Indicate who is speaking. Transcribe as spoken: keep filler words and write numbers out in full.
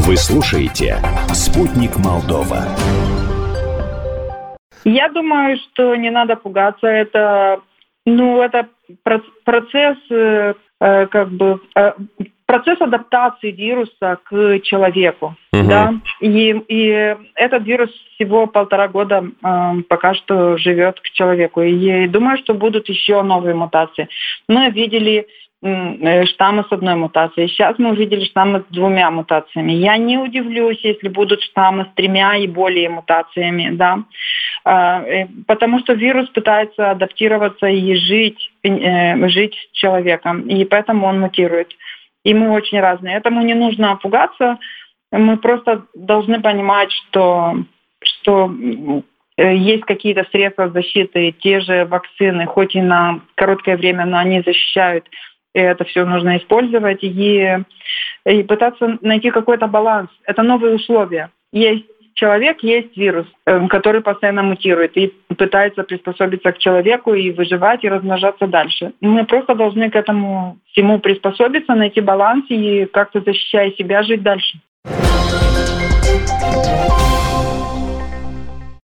Speaker 1: Вы слушаете «Спутник Молдова».
Speaker 2: Я думаю, что не надо пугаться. Это, ну, это процесс, э, как бы, э, процесс адаптации вируса к человеку. Угу. Да? И, и этот вирус всего полтора года э, пока что живет к человеку. И думаю, что будут еще новые мутации. Мы видели штаммы с одной мутацией. Сейчас мы увидели штаммы с двумя мутациями. Я не удивлюсь, если будут штаммы с тремя и более мутациями, да, потому что вирус пытается адаптироваться и жить, жить с человеком, и поэтому он мутирует. И мы очень разные. Этому не нужно пугаться. Мы просто должны понимать, что, что есть какие-то средства защиты, те же вакцины, хоть и на короткое время, но они защищают. И это все нужно использовать и, и пытаться найти какой-то баланс. Это новые условия. Есть человек, есть вирус, который постоянно мутирует и пытается приспособиться к человеку и выживать, и размножаться дальше. Мы просто должны к этому всему приспособиться, найти баланс и как-то, защищая себя, жить дальше.